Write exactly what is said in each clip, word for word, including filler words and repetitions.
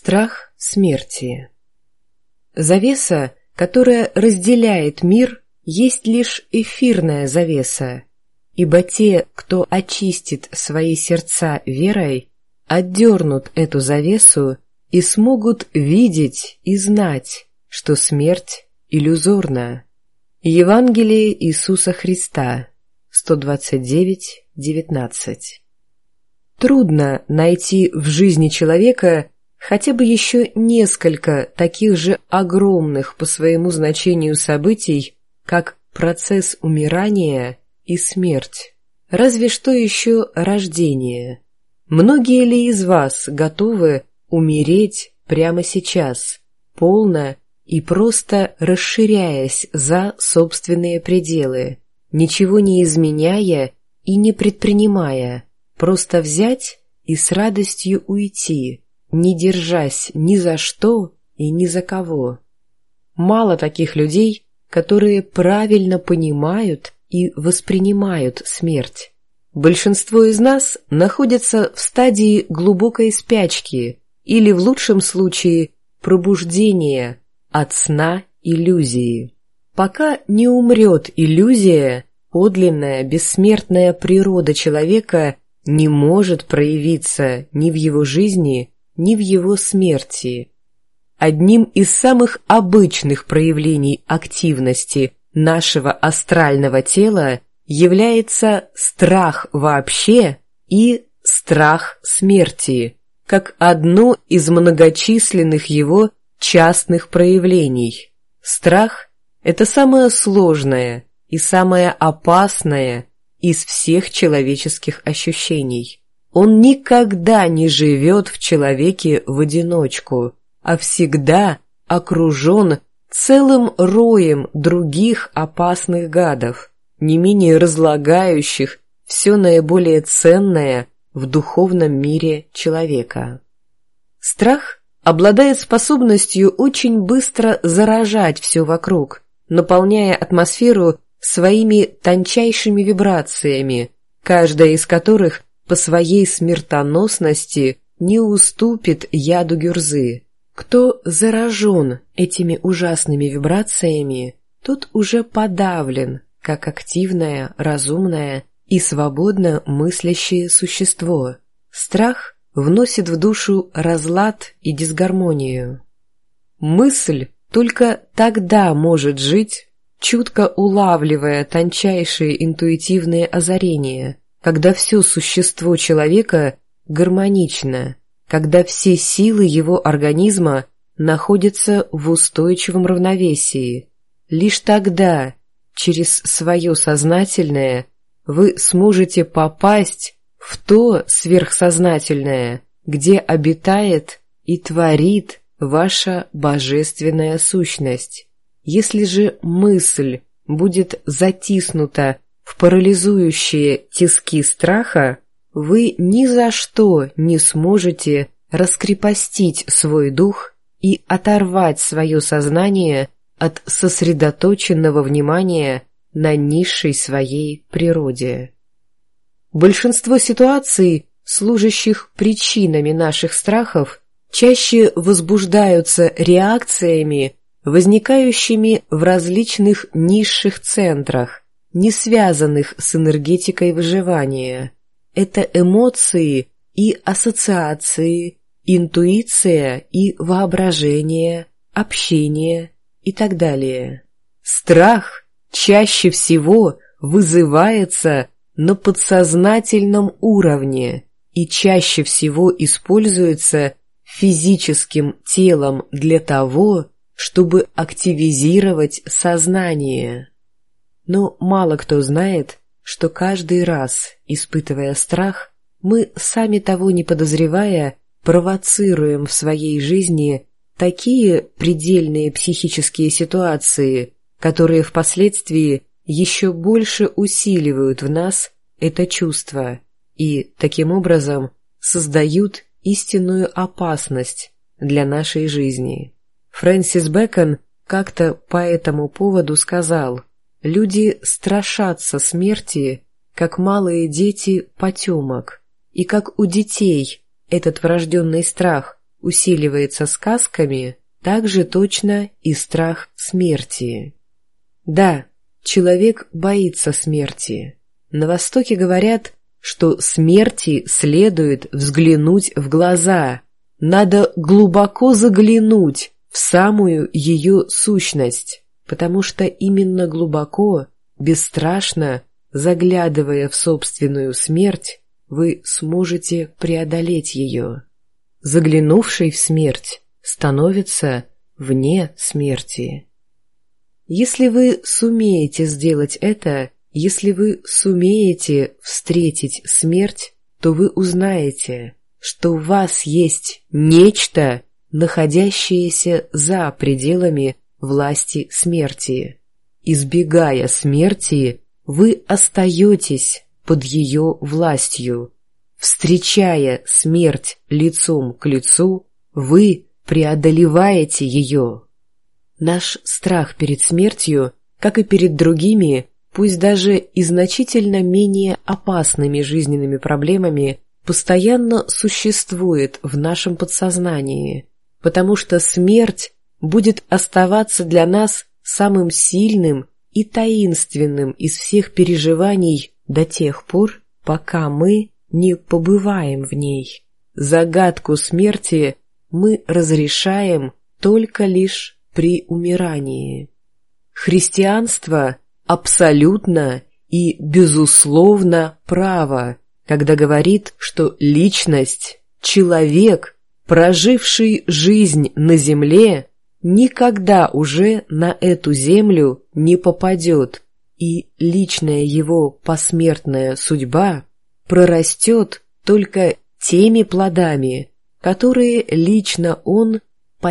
Страх смерти. Завеса, которая разделяет мир, есть лишь эфирная завеса, ибо те, кто очистит свои сердца верой, отдернут эту завесу и смогут видеть и знать, что смерть иллюзорна. Евангелие Иисуса Христа, сто двадцать девять девятнадцать. Трудно найти в жизни человека хотя бы еще несколько таких же огромных по своему значению событий, как процесс умирания и смерть. Разве что еще рождение. Многие ли из вас готовы умереть прямо сейчас, полно и просто расширяясь за собственные пределы, ничего не изменяя и не предпринимая, просто взять и с радостью уйти, не держась ни за что и ни за кого? Мало таких людей, которые правильно понимают и воспринимают смерть. Большинство из нас находятся в стадии глубокой спячки или, в лучшем случае, пробуждения от сна иллюзии. Пока не умрет иллюзия, подлинная бессмертная природа человека не может проявиться ни в его жизни, ни в его смерти. Одним из самых обычных проявлений активности нашего астрального тела является страх вообще и страх смерти, как одно из многочисленных его частных проявлений. Страх – это самое сложное и самое опасное из всех человеческих ощущений. Он никогда не живет в человеке в одиночку, а всегда окружен целым роем других опасных гадов, не менее разлагающих все наиболее ценное в духовном мире человека. Страх обладает способностью очень быстро заражать все вокруг, наполняя атмосферу своими тончайшими вибрациями, каждая из которых по своей смертоносности не уступит яду гюрзы. Кто заражен этими ужасными вибрациями, тот уже подавлен, как активное, разумное и свободно мыслящее существо. Страх вносит в душу разлад и дисгармонию. Мысль только тогда может жить, чутко улавливая тончайшие интуитивные озарения, когда все существо человека гармонично, когда все силы его организма находятся в устойчивом равновесии. Лишь тогда, через свое сознательное, вы сможете попасть в то сверхсознательное, где обитает и творит ваша божественная сущность. Если же мысль будет затиснута в парализующие тиски страха, вы ни за что не сможете раскрепостить свой дух и оторвать свое сознание от сосредоточенного внимания на низшей своей природе. Большинство ситуаций, служащих причинами наших страхов, чаще возбуждаются реакциями, возникающими в различных низших центрах, не связанных с энергетикой выживания. Это эмоции и ассоциации, интуиция и воображение, общение и так далее. Страх чаще всего вызывается на подсознательном уровне и чаще всего используется физическим телом для того, чтобы активизировать сознание. Но мало кто знает, что каждый раз, испытывая страх, мы, сами того не подозревая, провоцируем в своей жизни такие предельные психические ситуации, которые впоследствии еще больше усиливают в нас это чувство и, таким образом, создают истинную опасность для нашей жизни. Фрэнсис Бэкон как-то по этому поводу сказал: «Люди страшатся смерти, как малые дети потемок, и как у детей этот врожденный страх усиливается сказками, так же точно и страх смерти. Да, человек боится смерти. На Востоке говорят, что смерти следует взглянуть в глаза. Надо глубоко заглянуть в самую ее сущность, потому что именно глубоко, бесстрашно, заглядывая в собственную смерть, вы сможете преодолеть ее. Заглянувший в смерть становится вне смерти. Если вы сумеете сделать это, если вы сумеете встретить смерть, то вы узнаете, что в вас есть нечто, находящееся за пределами власти смерти. Избегая смерти, вы остаетесь под ее властью. Встречая смерть лицом к лицу, вы преодолеваете ее. Наш страх перед смертью, как и перед другими, пусть даже и значительно менее опасными жизненными проблемами, постоянно существует в нашем подсознании, потому что смерть будет оставаться для нас самым сильным и таинственным из всех переживаний до тех пор, пока мы не побываем в ней. Загадку смерти мы разрешаем только лишь при умирании. Христианство абсолютно и безусловно право, когда говорит, что личность, человек, проживший жизнь на земле, никогда уже на эту землю не попадет, и личная его посмертная судьба прорастет только теми плодами, которые лично он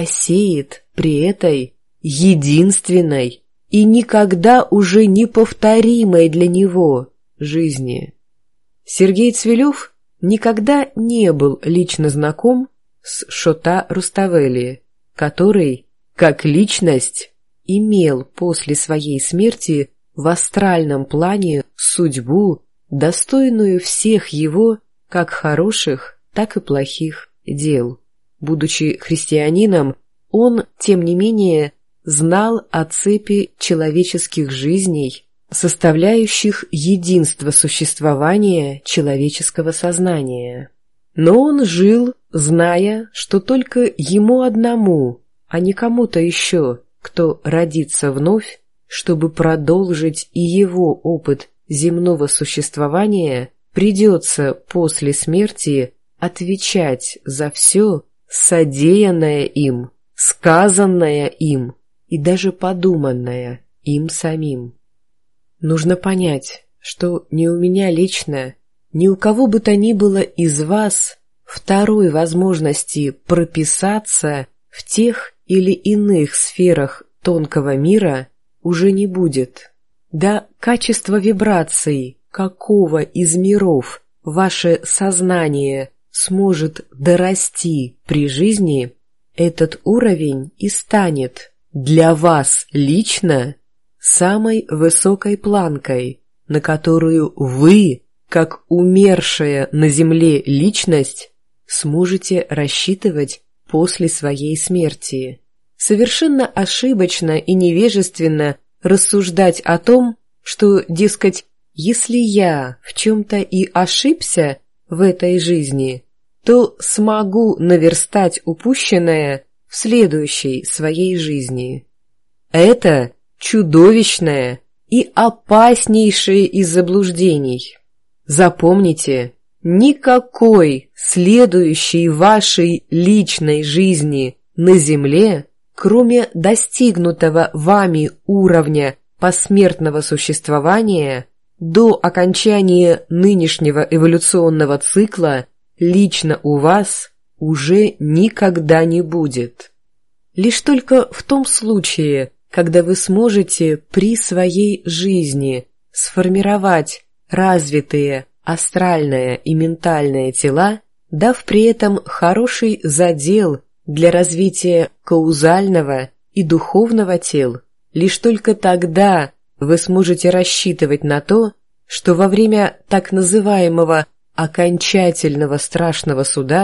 посеет при этой единственной и никогда уже неповторимой для него жизни. Сергей Цвилев никогда не был лично знаком с Шота Руставели, который, как личность, имел после своей смерти в астральном плане судьбу, достойную всех его как хороших, так и плохих дел. Будучи христианином, он, тем не менее, знал о цепи человеческих жизней, составляющих единство существования человеческого сознания. Но он жил, зная, что только ему одному, а не кому-то еще, кто родится вновь, чтобы продолжить и его опыт земного существования, придется после смерти отвечать за все, содеянное им, сказанное им и даже подуманное им самим. Нужно понять, что ни у меня лично, ни у кого бы то ни было из вас второй возможности прописаться в тех или иных сферах тонкого мира уже не будет. Да качество вибраций, какого из миров ваше сознание сможет дорасти при жизни, этот уровень и станет для вас лично самой высокой планкой, на которую вы, как умершая на земле личность, сможете рассчитывать после своей смерти. Совершенно ошибочно и невежественно рассуждать о том, что, дескать, если я в чем-то и ошибся в этой жизни, то смогу наверстать упущенное в следующей своей жизни. Это чудовищное и опаснейшее из заблуждений. Запомните, никакой следующей вашей личной жизни на Земле, кроме достигнутого вами уровня посмертного существования, до окончания нынешнего эволюционного цикла лично у вас уже никогда не будет. Лишь только в том случае, когда вы сможете при своей жизни сформировать развитые астральное и ментальное тела, дав при этом хороший задел для развития каузального и духовного тел, лишь только тогда вы сможете рассчитывать на то, что во время так называемого окончательного страшного суда,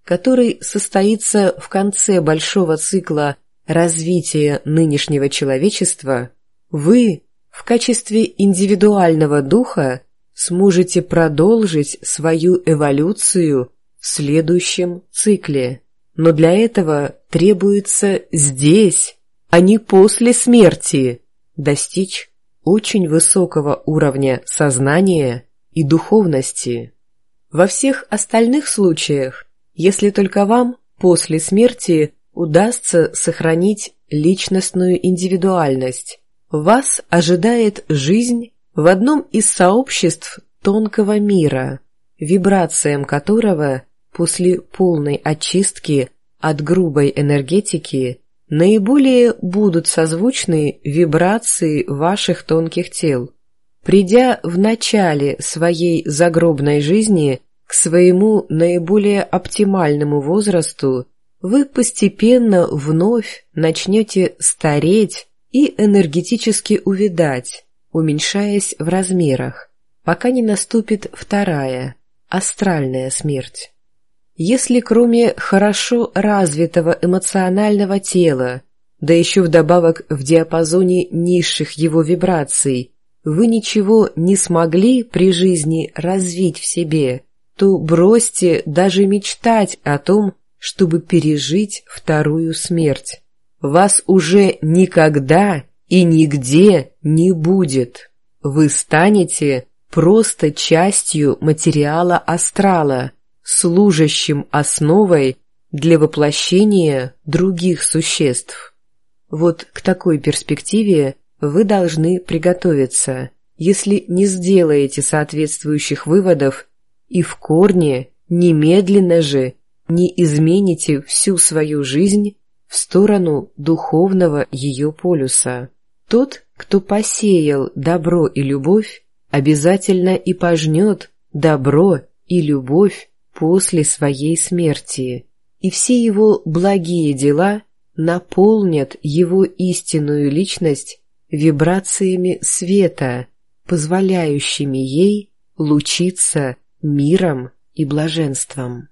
который состоится в конце большого цикла развития нынешнего человечества, вы в качестве индивидуального духа сможете продолжить свою эволюцию в следующем цикле. Но для этого требуется здесь, а не после смерти, достичь очень высокого уровня сознания и духовности. Во всех остальных случаях, если только вам после смерти удастся сохранить личностную индивидуальность, вас ожидает жизнь в одном из сообществ тонкого мира, вибрациям которого после полной очистки от грубой энергетики наиболее будут созвучны вибрации ваших тонких тел. Придя в начале своей загробной жизни к своему наиболее оптимальному возрасту, вы постепенно вновь начнете стареть и энергетически увядать, уменьшаясь в размерах, пока не наступит вторая, астральная смерть. Если кроме хорошо развитого эмоционального тела, да еще вдобавок в диапазоне низших его вибраций, вы ничего не смогли при жизни развить в себе, то бросьте даже мечтать о том, чтобы пережить вторую смерть. Вас уже никогда и нигде не будет. Вы станете просто частью материала астрала, служащим основой для воплощения других существ. Вот к такой перспективе вы должны приготовиться, если не сделаете соответствующих выводов и в корне немедленно же не измените всю свою жизнь в сторону духовного ее полюса. Тот, кто посеял добро и любовь, обязательно и пожнет добро и любовь после своей смерти, и все его благие дела наполнят его истинную личность вибрациями света, позволяющими ей лучиться миром и блаженством.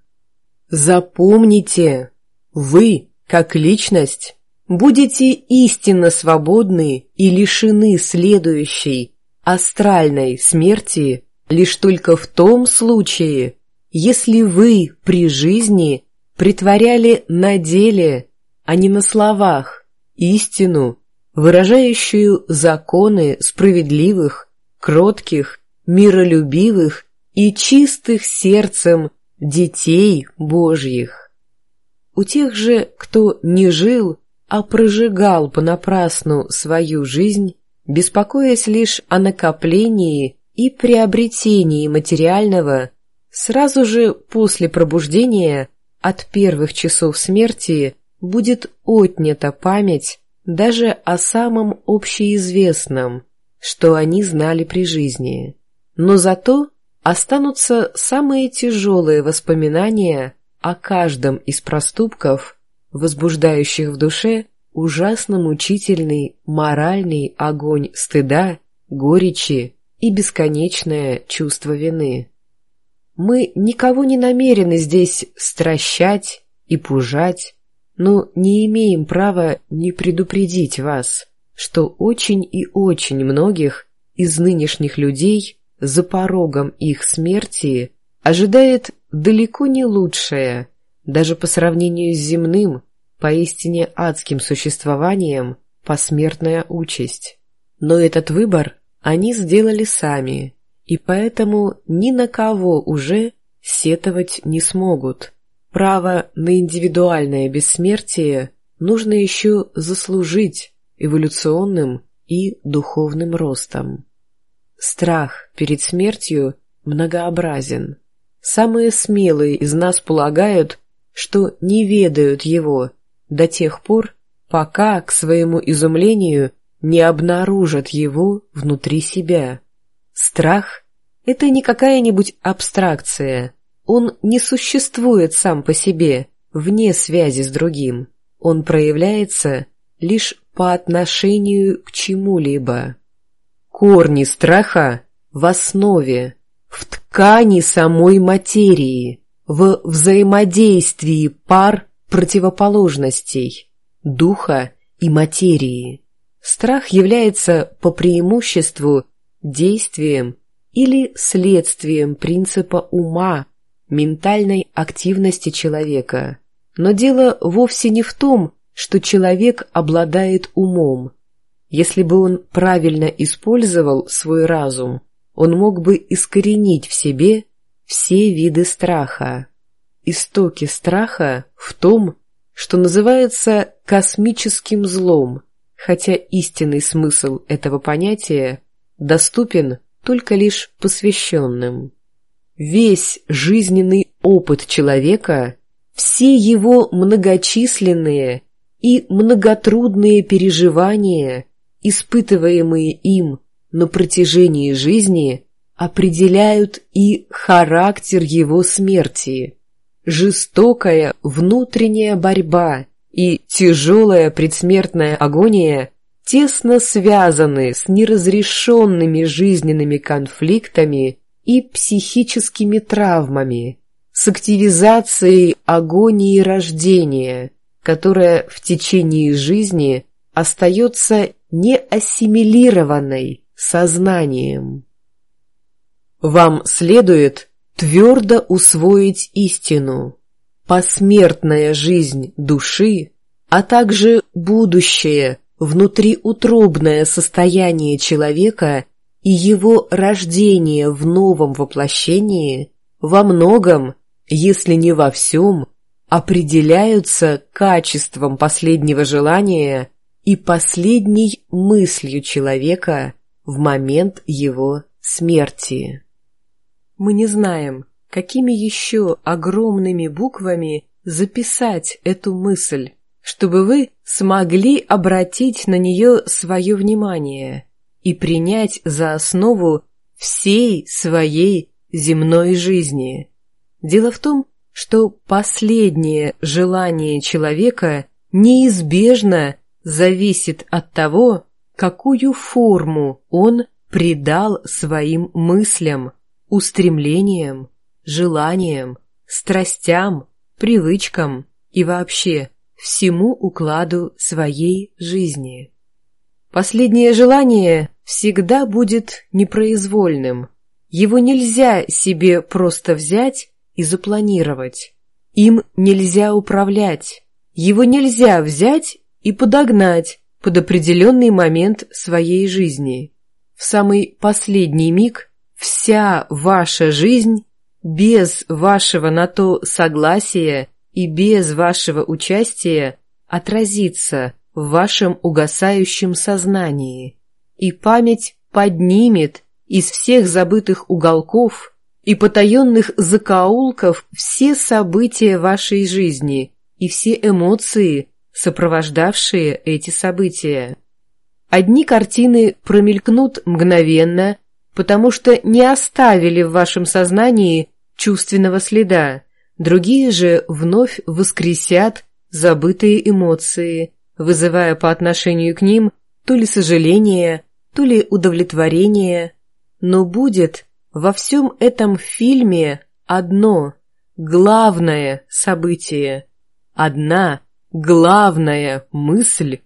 Запомните, вы, как личность, будете истинно свободны и лишены следующей, астральной смерти лишь только в том случае, если вы при жизни претворяли на деле, а не на словах, истину, выражающую законы справедливых, кротких, миролюбивых и чистых сердцем детей Божьих. У тех же, кто не жил, а прожигал понапрасну свою жизнь, беспокоясь лишь о накоплении и приобретении материального, сразу же после пробуждения от первых часов смерти будет отнята память даже о самом общеизвестном, что они знали при жизни. Но зато останутся самые тяжелые воспоминания о каждом из проступков, возбуждающих в душе ужасно мучительный моральный огонь стыда, горечи и бесконечное чувство вины. Мы никого не намерены здесь стращать и пужать, но не имеем права не предупредить вас, что очень и очень многих из нынешних людей за порогом их смерти ожидает далеко не лучшее, даже по сравнению с земным, поистине адским существованием, посмертная участь. Но этот выбор они сделали сами, и поэтому ни на кого уже сетовать не смогут. Право на индивидуальное бессмертие нужно еще заслужить эволюционным и духовным ростом. Страх перед смертью многообразен. Самые смелые из нас полагают, что не ведают его до тех пор, пока, к своему изумлению, не обнаружат его внутри себя. Страх — это не какая-нибудь абстракция. Он не существует сам по себе, вне связи с другим. Он проявляется лишь по отношению к чему-либо. Корни страха в основе, в ткани самой материи, в взаимодействии пар противоположностей – духа и материи. Страх является по преимуществу действием или следствием принципа ума, ментальной активности человека. Но дело вовсе не в том, что человек обладает умом. Если бы он правильно использовал свой разум, он мог бы искоренить в себе все виды страха. Истоки страха в том, что называется космическим злом, хотя истинный смысл этого понятия доступен только лишь посвященным. Весь жизненный опыт человека, все его многочисленные и многотрудные переживания, испытываемые им на протяжении жизни, определяют и характер его смерти. Жестокая внутренняя борьба и тяжелая предсмертная агония тесно связаны с неразрешенными жизненными конфликтами и психическими травмами, с активизацией агонии рождения, которая в течение жизни остается неассимилированной сознанием. Вам следует твердо усвоить истину. Посмертная жизнь души, а также будущее внутриутробное состояние человека и его рождение в новом воплощении во многом, если не во всем, определяются качеством последнего желания и последней мыслью человека в момент его смерти. Мы не знаем, какими еще огромными буквами записать эту мысль, чтобы вы смогли обратить на нее свое внимание и принять за основу всей своей земной жизни. Дело в том, что последнее желание человека неизбежно зависит от того, какую форму он придал своим мыслям, устремлениям, желаниям, страстям, привычкам и вообще всему укладу своей жизни. Последнее желание всегда будет непроизвольным. Его нельзя себе просто взять и запланировать. Им нельзя управлять. Его нельзя взять и подогнать под определенный момент своей жизни. В самый последний миг вся ваша жизнь без вашего на то согласия и без вашего участия отразится в вашем угасающем сознании, и память поднимет из всех забытых уголков и потаенных закоулков все события вашей жизни и все эмоции, сопровождавшие эти события. Одни картины промелькнут мгновенно, потому что не оставили в вашем сознании чувственного следа, другие же вновь воскресят забытые эмоции, вызывая по отношению к ним то ли сожаление, то ли удовлетворение. Но будет во всем этом фильме одно главное событие, одна главная мысль,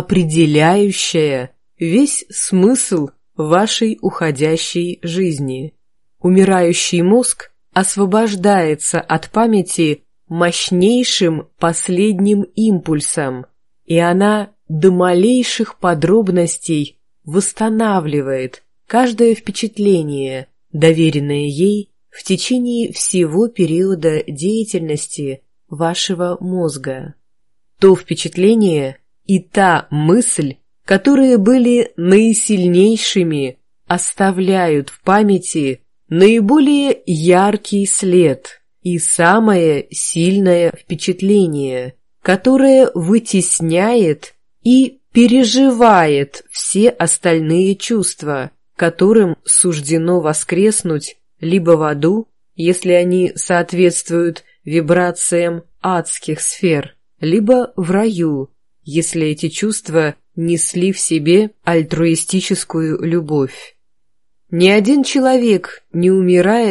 определяющая весь смысл вашей уходящей жизни. Умирающий мозг освобождается от памяти мощнейшим последним импульсом, и она до малейших подробностей восстанавливает каждое впечатление, доверенное ей в течение всего периода деятельности вашего мозга. То впечатление и та мысль, которые были наисильнейшими, оставляют в памяти наиболее яркий след и самое сильное впечатление, которое вытесняет и переживает все остальные чувства, которым суждено воскреснуть либо в аду, если они соответствуют вибрациям адских сфер, либо в раю, если эти чувства несли в себе альтруистическую любовь. Ни один человек не умирает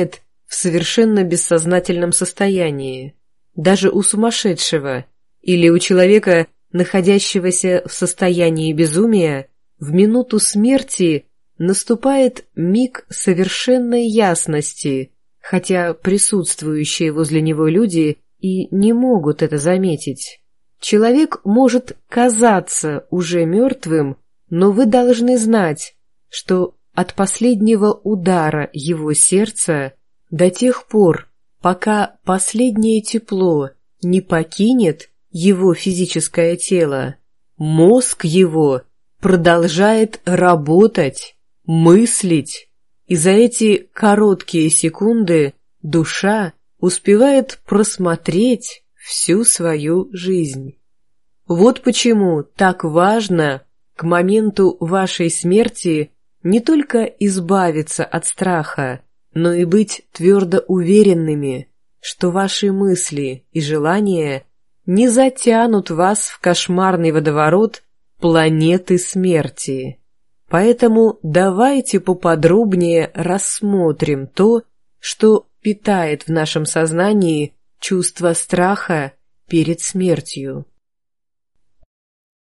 в совершенно бессознательном состоянии. Даже у сумасшедшего или у человека, находящегося в состоянии безумия, в минуту смерти наступает миг совершенной ясности, хотя присутствующие возле него люди и не могут это заметить. Человек может казаться уже мертвым, но вы должны знать, что от последнего удара его сердца до тех пор, пока последнее тепло не покинет его физическое тело, мозг его продолжает работать, мыслить, и за эти короткие секунды душа успевает просмотреть всю свою жизнь. Вот почему так важно к моменту вашей смерти не только избавиться от страха, но и быть твердо уверенными, что ваши мысли и желания не затянут вас в кошмарный водоворот планеты смерти. Поэтому давайте поподробнее рассмотрим то, что питает в нашем сознании чувство страха перед смертью.